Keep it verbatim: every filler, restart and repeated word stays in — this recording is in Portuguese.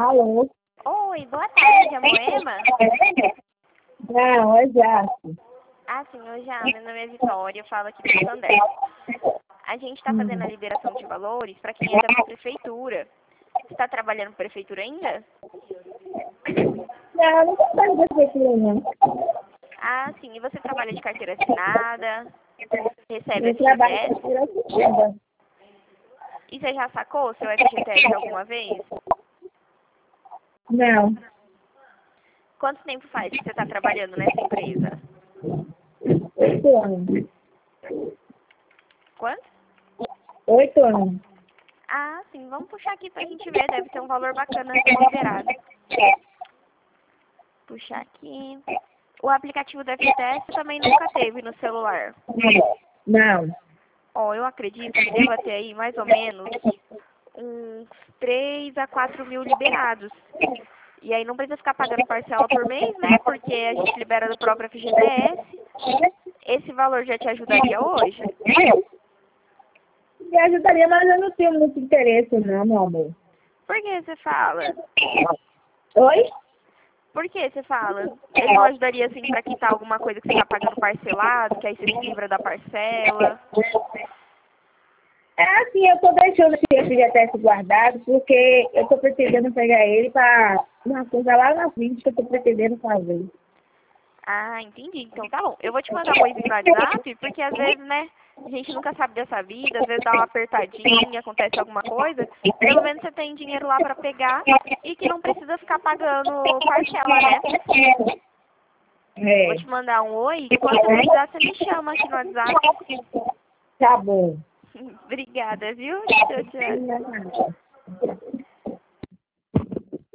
Alô? Oi, boa tarde, é Moema? Não, é Jace. Ah, sim, eu já, meu nome é Vitória, eu falo aqui do Sandé. A gente está fazendo a liberação de valores para quem é da prefeitura. Você está trabalhando na prefeitura ainda? Não, não tô fazendo prefeitura, não. Ah, sim, e você trabalha de carteira assinada? Recebe Eu trabalho F G T S? com prefeitura. E você já sacou o seu F G T S alguma vez? Não, Quanto tempo faz que você está trabalhando nessa empresa? oito anos. Quanto? Oito anos. Ah, sim, vamos puxar aqui pra gente ver, deve ter um valor bacana liberado. Puxar aqui. O aplicativo do F G T S também nunca teve no celular. Não. Ó, eu acredito que deva ter aí mais ou menos uns três a quatro mil liberados. E aí não precisa ficar pagando parcela por mês, né? Porque a gente libera do próprio F G T S. Esse valor já te ajudaria hoje? Me ajudaria, mas eu não tenho muito interesse, não, meu amor. Por que você fala? Oi? Por que você fala? Ele não ajudaria, assim, pra quitar alguma coisa que você tá pagando parcelado, que aí você se livra da parcela? É assim, eu tô deixando esse F G T S guardado porque eu tô pretendendo pegar ele pra uma coisa lá na frente que eu tô pretendendo fazer. Ah, entendi. Então tá bom. Eu vou te mandar um oizinho no WhatsApp, porque às vezes, né, a gente nunca sabe dessa vida, às vezes dá uma apertadinha, acontece alguma coisa. Pelo menos você tem dinheiro lá pra pegar e que não precisa ficar pagando parcela, né? É. Vou te mandar um oi e quando você precisar, você me chama aqui no WhatsApp. Tá bom. Obrigada, viu? Tchau, tchau. Obrigada.